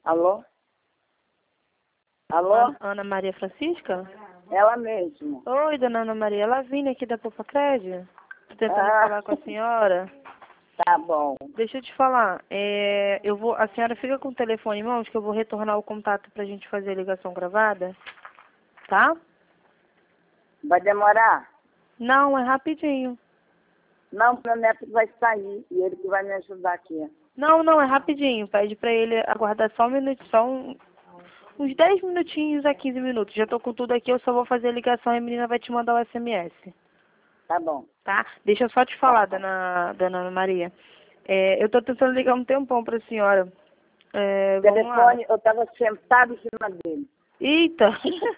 Alô? Alô? Ana Maria Francisca? Ela mesmo. Oi, dona Ana Maria. Lavínia aqui da Popacred. Tô tentando falar com a senhora. Tá bom. Deixa eu te falar. A senhora fica com o telefone em mãos que eu vou retornar o contato pra gente fazer a ligação gravada. Tá? Vai demorar? Não, é rapidinho. Não, meu neto vai sair e ele que vai me ajudar aqui. Não, é rapidinho. Pede pra ele aguardar só um minuto, uns 10 minutinhos a 15 minutos. Já tô com tudo aqui, eu só vou fazer a ligação e a menina vai te mandar o SMS. Tá bom. Tá? Deixa eu só te falar, dona Ana Maria. Eu tô tentando ligar um tempão pra senhora. O Vamos lá. telefone, eu estava sentado em cima dele. Eita!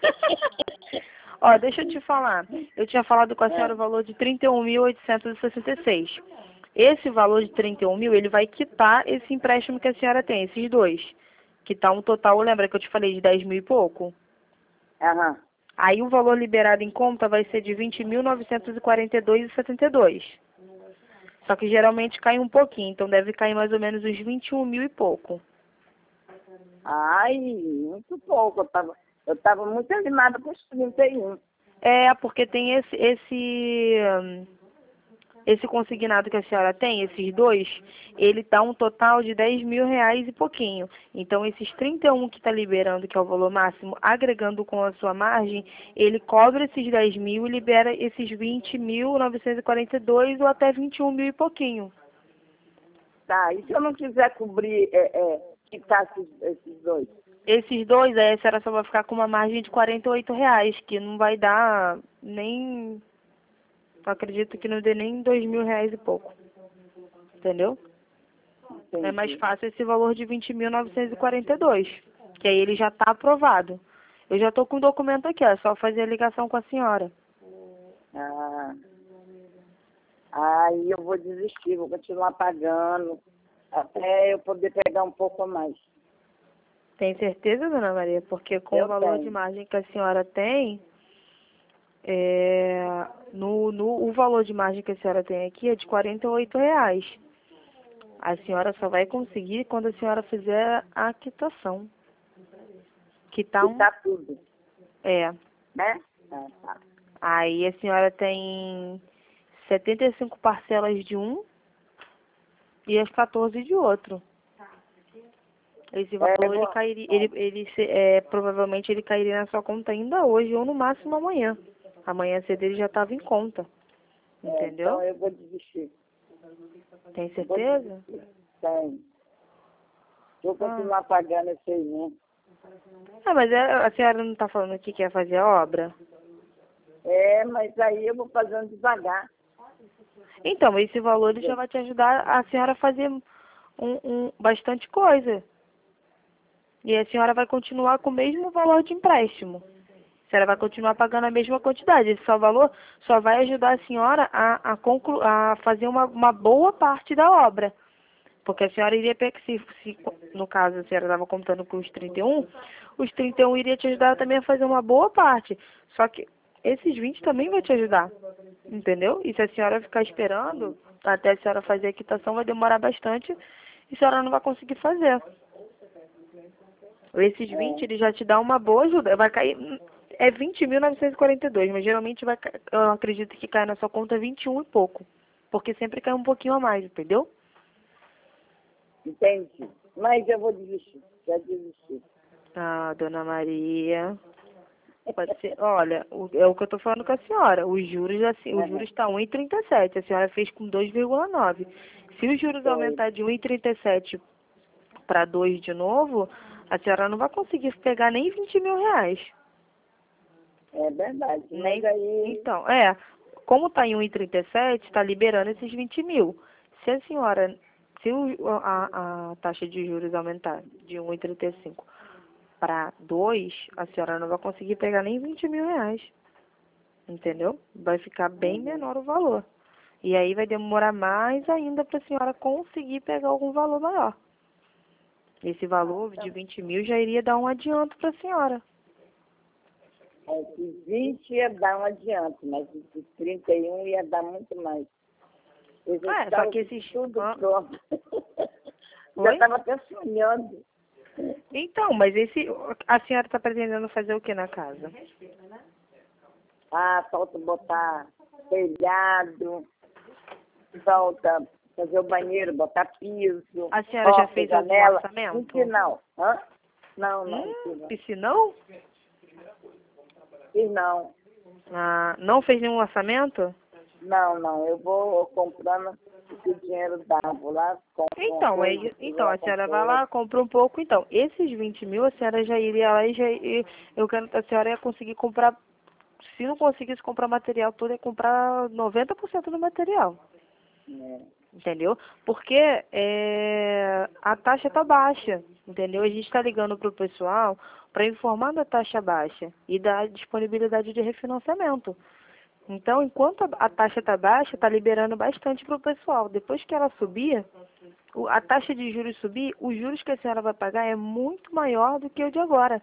Ó, deixa eu te falar. Eu tinha falado com a senhora o valor de 31.866. Esse valor de 31.000, ele vai quitar esse empréstimo que a senhora tem, esses dois. Que tá um total, lembra que eu te falei de 10 mil e pouco? Aham. Aí o valor liberado em conta vai ser de 20.942,72. Só que geralmente cai um pouquinho, então deve cair mais ou menos uns 21 mil e pouco. Ai, muito pouco. Eu tava muito animada com os 31. Porque tem esse consignado que a senhora tem, esses dois, ele dá um total de 10 mil reais e pouquinho. Então, esses 31 que está liberando, que é o valor máximo, agregando com a sua margem, ele cobra esses 10 mil e libera esses 20.942 ou até 21 mil e pouquinho. Tá, e se eu não quiser cobrir, quitar esses dois? Esses dois, aí a senhora só vai ficar com uma margem de 48 reais, que não vai dar nem... Eu acredito que não dê nem 2 mil reais e pouco. Entendeu? Entendi. É mais fácil esse valor de 20.942, que aí ele já está aprovado. Eu já estou com o documento aqui, é só fazer a ligação com a senhora. Ah, aí eu vou desistir, vou continuar pagando, até eu poder pegar um pouco a mais. Tem certeza, dona Maria? Porque com Eu o valor tenho. de margem que a senhora tem, o valor de margem que a senhora tem aqui é de 48 reais. A senhora só vai conseguir quando a senhora fizer a quitação. Quitar tudo, né? Tá. Aí a senhora tem 75 parcelas de um e as 14 de outro. Esse valor ele cairia, provavelmente ele cairia na sua conta ainda hoje ou no máximo amanhã. Amanhã cedo ele já estava em conta. Entendeu? Então eu vou desistir. Tem certeza? Tenho. Vou continuar pagando esse aí, né? Mas a senhora não está falando que quer fazer a obra? Mas aí eu vou fazendo devagar. Então, esse valor ele já vai te ajudar a senhora a fazer bastante coisa. E a senhora vai continuar com o mesmo valor de empréstimo. A senhora vai continuar pagando a mesma quantidade. Esse só valor só vai ajudar a senhora a fazer uma boa parte da obra. Porque a senhora iria, se no caso a senhora estava contando com os 31 iria te ajudar também a fazer uma boa parte. Só que esses 20 também vai te ajudar. Entendeu? E se a senhora ficar esperando até a senhora fazer a quitação, vai demorar bastante e a senhora não vai conseguir fazer. Esses 20, ele já te dá uma boa ajuda. Vai cair... É 20.942, mas geralmente eu acredito que cai na sua conta 21 e pouco. Porque sempre cai um pouquinho a mais, entendeu? Entendi. Mas eu vou desistir. Já desisti. Ah, dona Maria. Pode ser. Olha, é o que eu tô falando com a senhora. Os juros está 1,37. A senhora fez com 2,9. Se os juros aumentar de 1,37 para 2 de novo, a senhora não vai conseguir pegar nem 20 mil reais. É verdade. Mas aí... Então, como está em 1,37, está liberando esses 20 mil. Se a senhora, a taxa de juros aumentar de 1,35 para 2, a senhora não vai conseguir pegar nem 20 mil reais. Entendeu? Vai ficar bem menor o valor. E aí vai demorar mais ainda para a senhora conseguir pegar algum valor maior. Esse valor de 20 mil já iria dar um adianto para a senhora. De 20 ia dar um adianto, mas de 31 ia dar muito mais. Só que esses... Tudo pronto. Já estava até sonhando. Então, mas a senhora está pretendendo fazer o que na casa? Ah, falta botar telhado, falta fazer o banheiro, botar piso, A senhora já porta, fez algum janela. orçamento? Piscinão. Hã? Não, não, Piscinão? não. Ah, não fez nenhum orçamento? Não, eu vou comprando o que o dinheiro dá, vou lá, compro Então, a senhora vai lá, compra um pouco. Então, esses 20 mil, a senhora já iria lá eu quero que a senhora ia conseguir comprar, se não conseguisse comprar material todo, ia comprar 90% do material. Entendeu? Porque a taxa está baixa, entendeu? A gente está ligando para o pessoal para informar da taxa baixa e da disponibilidade de refinanciamento. Então, enquanto a taxa está baixa, está liberando bastante para o pessoal. Depois que ela subir, a taxa de juros subir, os juros que a senhora vai pagar é muito maior do que o de agora.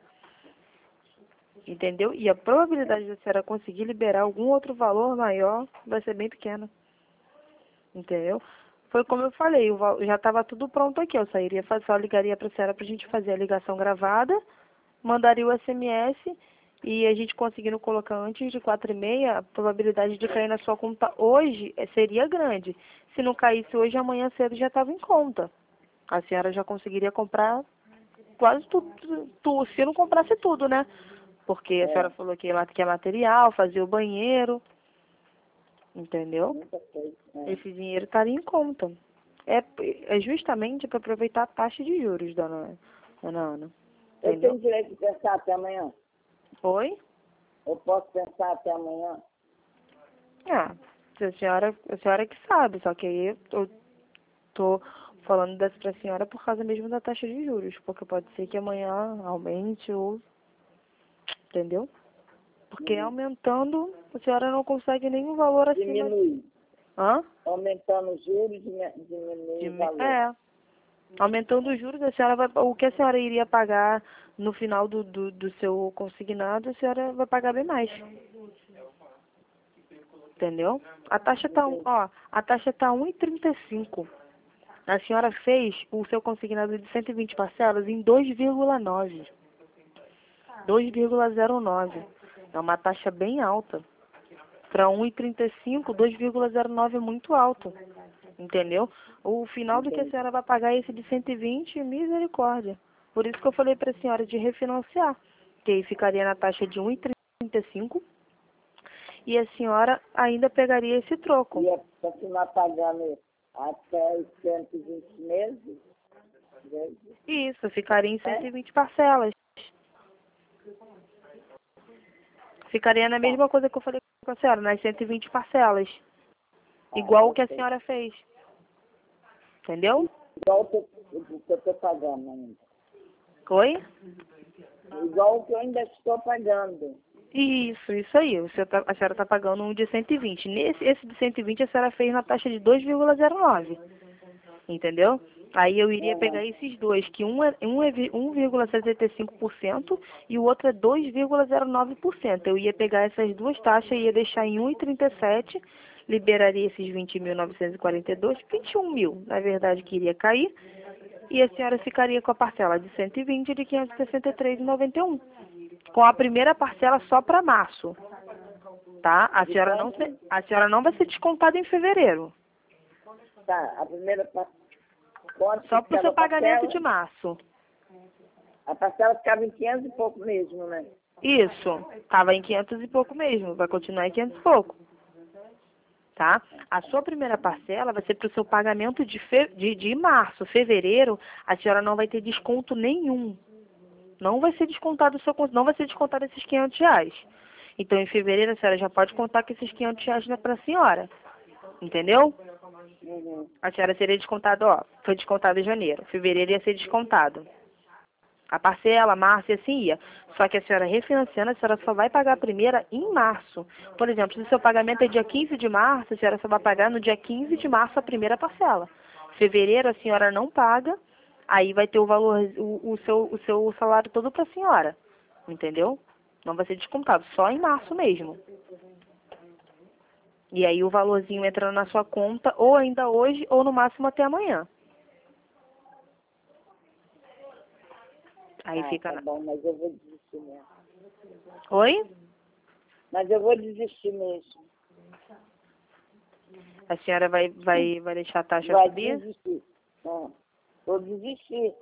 Entendeu? E a probabilidade de a senhora conseguir liberar algum outro valor maior vai ser bem pequena. Entendeu? Foi como eu falei, já estava tudo pronto aqui. Eu só ligaria para a senhora para a gente fazer a ligação gravada, mandaria o SMS e a gente conseguindo colocar antes de 4h30, a probabilidade de cair na sua conta hoje seria grande. Se não caísse hoje, amanhã cedo já estava em conta. A senhora já conseguiria comprar quase tudo, se não comprasse tudo, né? Porque a senhora falou que é material, fazer o banheiro, entendeu? Esse dinheiro estaria em conta. É justamente para aproveitar a taxa de juros, dona Ana. Eu Entendeu? tenho direito de pensar até amanhã? Oi? Eu posso pensar até amanhã? Ah, a senhora que sabe, só que aí eu tô falando dessa pra senhora por causa mesmo da taxa de juros, porque pode ser que amanhã aumente ou, entendeu? Porque aumentando, a senhora não consegue nenhum valor acima. Diminui. Hã? Aumentando os juros, diminui o valor. Aumentando os juros, o que a senhora iria pagar no final do seu consignado, a senhora vai pagar bem mais. Entendeu? A taxa tá, a taxa tá 1,35. A senhora fez o seu consignado de 120 parcelas em 2,9. 2,09. É uma taxa bem alta. Para 1,35, 2,09 é muito alto. Entendeu? O final do que a senhora vai pagar é esse de 120, misericórdia. Por isso que eu falei para a senhora de refinanciar. Que aí ficaria na taxa de 1,35 e a senhora ainda pegaria esse troco. Ia continuar pagando até os 120 meses? Isso, ficaria em 120 parcelas. Ficaria na mesma coisa que eu falei com a senhora, nas 120 parcelas. Igual o que a senhora fez. Entendeu? Igual o que eu estou pagando ainda. Oi? Igual o que eu ainda estou pagando. Isso aí. A senhora está pagando um de 120. Esse de 120 a senhora fez na taxa de 2,09. Entendeu? Aí eu iria pegar esses dois, que um é 1,75% e o outro é 2,09%. Eu ia pegar essas duas taxas e ia deixar em 1,37, liberaria esses 20.942, 21 mil, na verdade, que iria cair, e a senhora ficaria com a parcela de 120 e de 563,91, com a primeira parcela só para março, tá? A senhora não vai ser descontada em fevereiro. Tá, a primeira parcela. Só para o seu pagamento de março. A parcela ficava em 500 e pouco mesmo, né? Isso, estava em 500 e pouco mesmo, vai continuar em 500 e pouco. Tá? A sua primeira parcela vai ser para o seu pagamento de março. Fevereiro, a senhora não vai ter desconto nenhum. Não vai ser descontado o seu não vai ser descontado esses R$500. Então, em fevereiro, a senhora já pode contar com esses R$500 para a senhora. Entendeu? A senhora seria descontada, foi descontado em janeiro. Fevereiro ia ser descontado. A parcela, março e assim ia. Só que a senhora refinanciando, a senhora só vai pagar a primeira em março. Por exemplo, se o seu pagamento é dia 15 de março, a senhora só vai pagar no dia 15 de março a primeira parcela. Fevereiro a senhora não paga, aí vai ter o valor, o seu salário todo para a senhora. Entendeu? Não vai ser descontado, só em março mesmo. E aí o valorzinho entra na sua conta, ou ainda hoje, ou no máximo até amanhã. Aí fica tá bom, mas eu vou desistir mesmo. Oi? Mas eu vou desistir mesmo. A senhora vai deixar a taxa Vai subir? desistir. Vou desistir.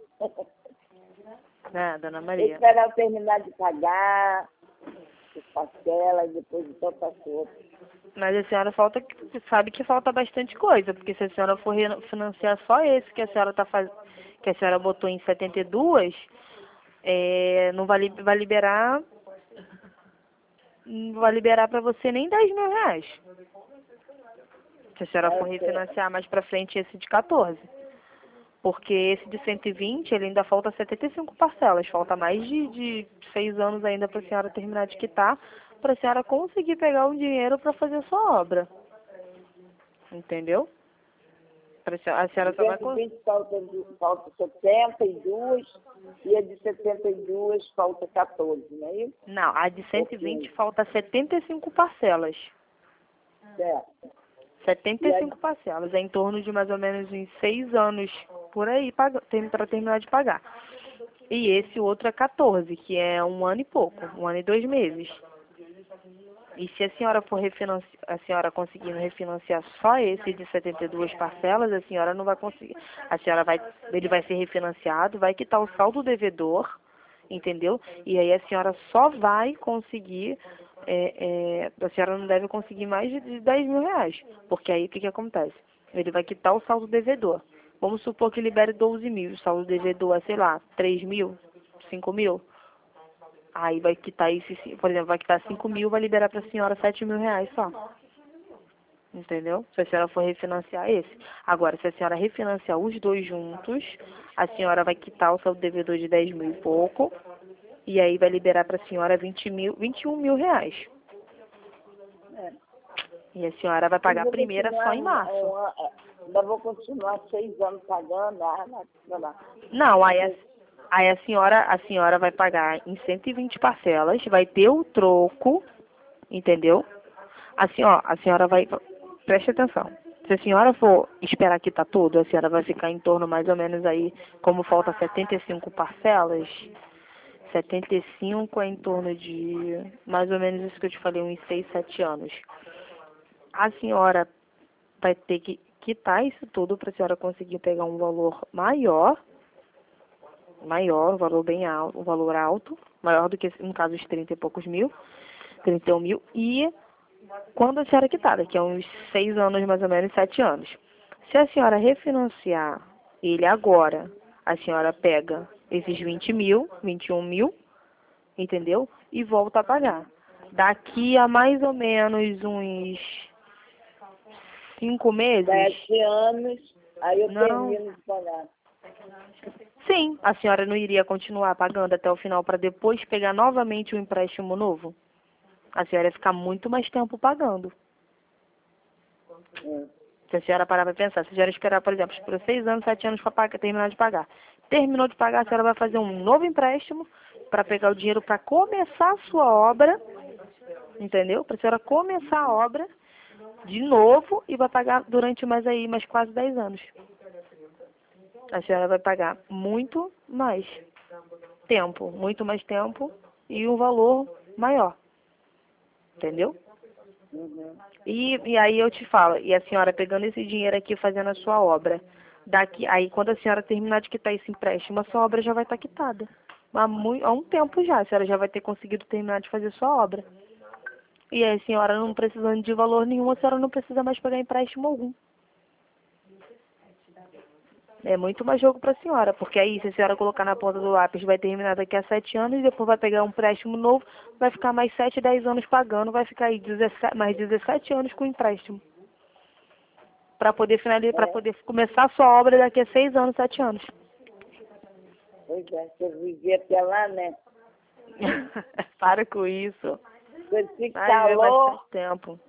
Dona Vou Maria. esperar eu terminar de pagar as parcelas, depois então faço outro. Mas a senhora sabe que falta bastante coisa, porque se a senhora for financiar só esse que a senhora que a senhora botou em 72, não vai liberar para você nem 10 mil reais. Se a senhora for refinanciar mais para frente esse de 14. Porque esse de 120, ele ainda falta 75 parcelas. Falta mais de 6 anos ainda para a senhora terminar de quitar, para a senhora conseguir pegar o dinheiro para fazer a sua obra. Entendeu? A senhora só vai... 120 falta 72 e a de 72 falta 14, não é isso? Não, a de 120 falta 75 parcelas. Certo. 75 parcelas. É em torno de mais ou menos uns 6 anos por aí para terminar de pagar. E esse outro é 14, que é 1 ano e pouco, 1 ano e 2 meses. E se a senhora for a senhora conseguindo refinanciar só esse de 72 parcelas, a senhora não vai conseguir. Ele vai ser refinanciado, vai quitar o saldo devedor, entendeu? E aí a senhora só vai conseguir, a senhora não deve conseguir mais de 10 mil reais. Porque aí o que acontece? Ele vai quitar o saldo devedor. Vamos supor que libere 12 mil, o saldo devedor é, sei lá, 3 mil, 5 mil. Aí vai quitar por exemplo, vai quitar 5 mil, vai liberar para a senhora 7 mil reais só. Entendeu? Se a senhora for refinanciar esse. Agora, se a senhora refinanciar os dois juntos, a senhora vai quitar o seu devedor de 10 mil e pouco, e aí vai liberar para a senhora 21 mil reais. E a senhora vai pagar a primeira só em março. Ainda vou continuar 6 anos pagando. Não, aí a senhora vai pagar em 120 parcelas, vai ter o troco, entendeu? A senhora vai, preste atenção. Se a senhora for esperar quitar tudo, a senhora vai ficar em torno mais ou menos aí, como falta 75 parcelas, 75 é em torno de mais ou menos isso que eu te falei, uns 6, 7 anos. A senhora vai ter que quitar isso tudo para a senhora conseguir pegar um valor maior, um valor bem alto, um valor alto, maior do que, no caso, os 30 e poucos mil, 31 mil, e quando a senhora quitar, daqui a uns 6 anos, mais ou menos, 7 anos. Se a senhora refinanciar ele agora, a senhora pega esses 20 mil, 21 mil, entendeu? E volta a pagar. Daqui a mais ou menos uns 5 meses... 7 anos, aí eu termino de pagar. Sim, a senhora não iria continuar pagando até o final para depois pegar novamente um empréstimo novo? A senhora ia ficar muito mais tempo pagando. Se a senhora parar para pensar, se a senhora esperar, por exemplo, por 6 anos, 7 anos para terminar de pagar. Terminou de pagar, a senhora vai fazer um novo empréstimo para pegar o dinheiro para começar a sua obra, entendeu? Para a senhora começar a obra de novo e vai pagar durante mais quase 10 anos. A senhora vai pagar muito mais tempo e um valor maior. Entendeu? E aí eu te falo, e a senhora pegando esse dinheiro aqui fazendo a sua obra, aí quando a senhora terminar de quitar esse empréstimo, a sua obra já vai estar quitada. Há um tempo já, a senhora já vai ter conseguido terminar de fazer a sua obra. E aí a senhora não precisando de valor nenhum, a senhora não precisa mais pegar empréstimo algum. É muito mais jogo para a senhora, porque aí se a senhora colocar na ponta do lápis, vai terminar daqui a 7 anos, e depois vai pegar um empréstimo novo, vai ficar mais 7, 10 anos pagando, vai ficar aí mais 17 anos com empréstimo. Para poder finalizar, para poder começar a sua obra daqui a 6 anos, 7 anos. Pois é, você viver até lá, né? Para com isso. Esse Vai calor... ver bastante tempo.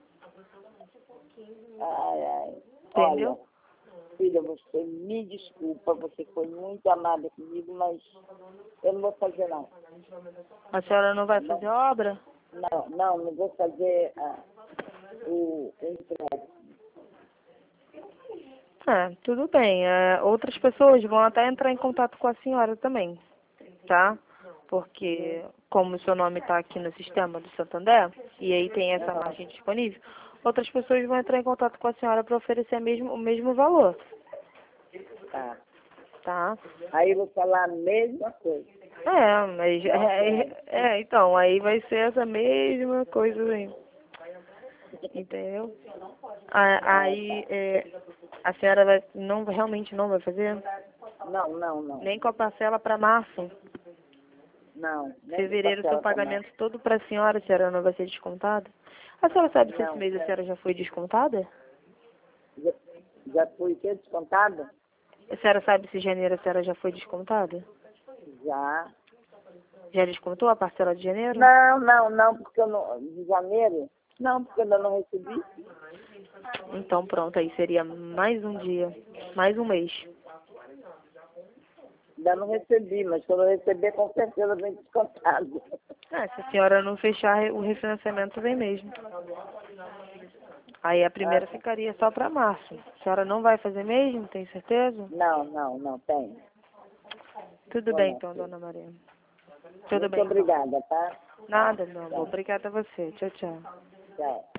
Ai. Entendeu? Olha, filha, você me desculpa, você foi muito amada comigo, mas eu não vou fazer não. A senhora não vai fazer obra? Não vou fazer o empréstimo. Tudo bem. Outras pessoas vão até entrar em contato com a senhora também, tá? Porque, como o seu nome está aqui no sistema do Santander, e aí tem essa margem disponível, outras pessoas vão entrar em contato com a senhora para oferecer o mesmo valor, Tá. tá? Aí eu vou falar a mesma coisa. Mas então, aí vai ser essa mesma coisa aí. Entendeu? Aí a senhora realmente não vai fazer? Não. Nem com a parcela para março. Não. Fevereiro, seu pagamento todo para a senhora não vai ser descontado? A senhora sabe se esse mês a senhora já foi descontada? Já fui que descontada? A senhora sabe se janeiro a senhora já foi descontada? Já. Já descontou a parcela de janeiro? Não, porque eu não. De janeiro? Não, porque eu ainda não recebi. Então pronto, aí seria mais um dia, mais um mês. Ainda não recebi, mas quando eu receber, com certeza vem descontado. Se a senhora não fechar, o refinanciamento vem mesmo. Aí a primeira ficaria só para março. A senhora não vai fazer mesmo, tem certeza? Não, tem. Tudo bem então, dona Maria. Tudo Muito bem. obrigada, tá? Nada, meu amor. Obrigada a você. Tchau, tchau. Tchau.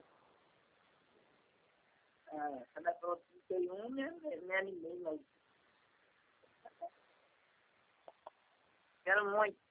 Quando ela falou 31, me animei, mas... Quero muito.